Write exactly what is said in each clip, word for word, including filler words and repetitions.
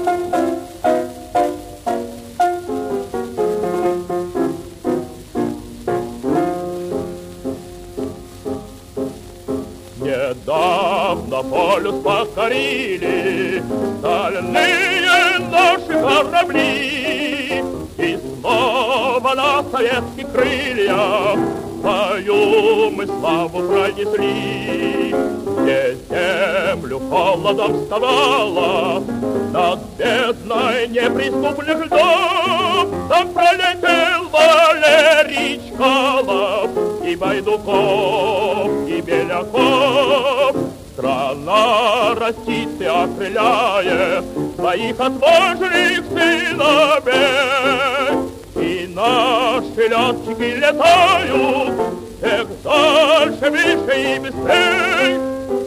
Недавно полюс покорили стальные наши корабли, и снова на советских крыльях свою мы славу пронесли. Где землю холодом вставала, над бездной неприступных льдов, там пролетел Валерий Чкалов, и Байдуков, и Беляков. Страна растит и окрыляет своих отважных сыновей, и наши летчики летают всех дальше, выше и быстрей.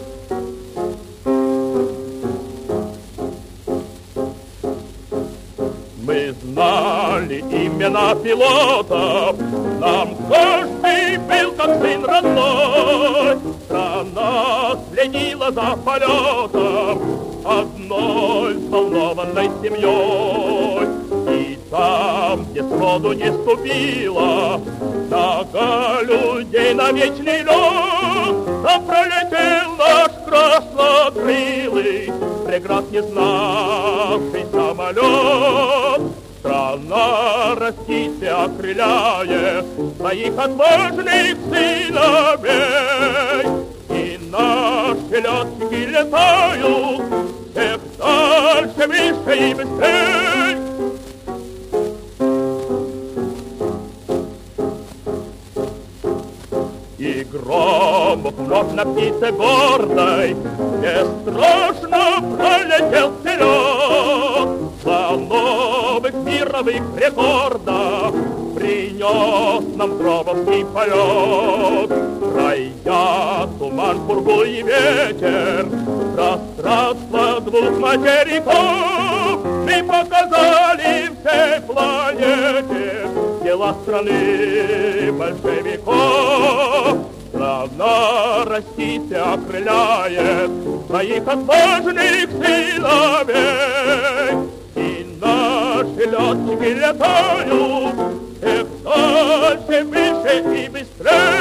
Мы знали имена пилотов, нам каждый был как сын родной. Страна следила за полетом одной взволнованной семьей. И там, где сроду не ступила нога людей на вечный лед, там пролетел наш краснокрылый, преград не знавший самолет. Страна растит и окрыляет своих отважных сыновей, и наши летчики летают всех дальше, выше и быстрей. И Громов вновь на птице гордой бесстрашно пролетел вперед. За новых мировых рекордов принес нам Громовский полет. Пройдя туман, пургу и ветер, пространство двух материков, мы показали всей планете дела страны большевиков. Страна растит и окрыляет своих отважных сыновей, и наши летчики летают всех дальше, выше и быстрее.